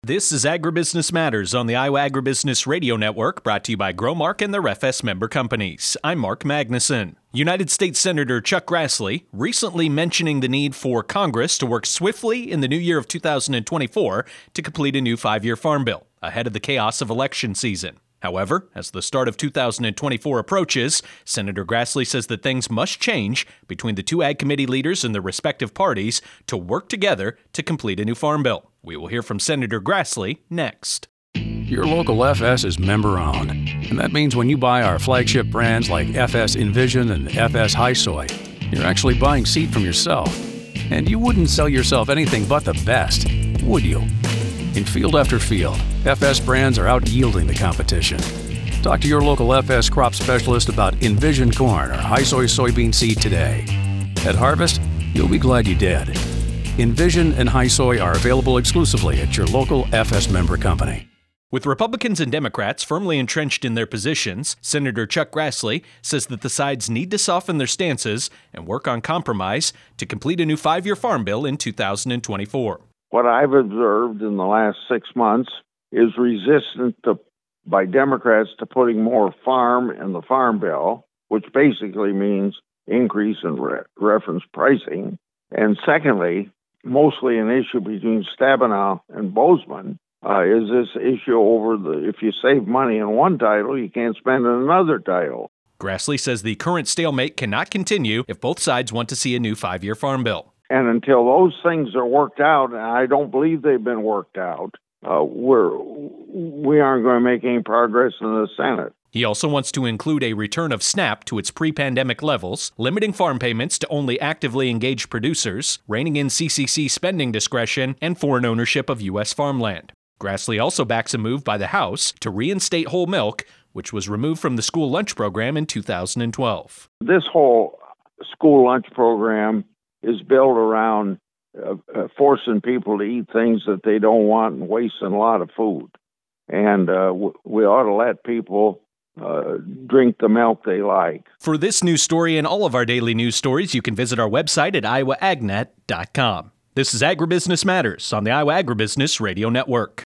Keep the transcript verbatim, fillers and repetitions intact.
This is Agribusiness Matters on the Iowa Agribusiness Radio Network, brought to you by Growmark and their F S member companies. I'm Mark Magnuson. United States Senator Chuck Grassley recently mentioning the need for Congress to work swiftly in the new year of two thousand twenty-four to complete a new five-year farm bill ahead of the chaos of election season. However, as the start of two thousand twenty-four approaches, Senator Grassley says that things must change between the two Ag Committee leaders and their respective parties to work together to complete a new farm bill. We will hear from Senator Grassley next. Your local F S is member-owned, and that means when you buy our flagship brands like F S Envision and F S High Soy, you're actually buying seed from yourself. And you wouldn't sell yourself anything but the best, would you? In field after field, F S brands are out-yielding the competition. Talk to your local F S crop specialist about Envision corn or High Soy soybean seed today. At harvest, you'll be glad you did. Envision and High Soy are available exclusively at your local F S member company. With Republicans and Democrats firmly entrenched in their positions, Senator Chuck Grassley says that the sides need to soften their stances and work on compromise to complete a new five-year farm bill in two thousand twenty-four. What I've observed in the last six months is resistance to, by Democrats to putting more farm in the farm bill, which basically means increase in re- reference pricing. And secondly, mostly an issue between Stabenow and Boozman, uh, is this issue over the, if you save money in one title, you can't spend in another title. Grassley says the current stalemate cannot continue if both sides want to see a new five-year farm bill. And until those things are worked out, and I don't believe they've been worked out, uh, we're, we aren't going to make any progress in the Senate. He also wants to include a return of SNAP to its pre-pandemic levels, limiting farm payments to only actively engaged producers, reining in C C C spending discretion, and foreign ownership of U S farmland. Grassley also backs a move by the House to reinstate whole milk, which was removed from the school lunch program in two thousand twelve. This whole school lunch program is built around uh, uh, forcing people to eat things that they don't want and wasting a lot of food. And uh, w- we ought to let people uh, drink the milk they like. For this news story and all of our daily news stories, you can visit our website at iowa ag net dot com. This is Agribusiness Matters on the Iowa Agribusiness Radio Network.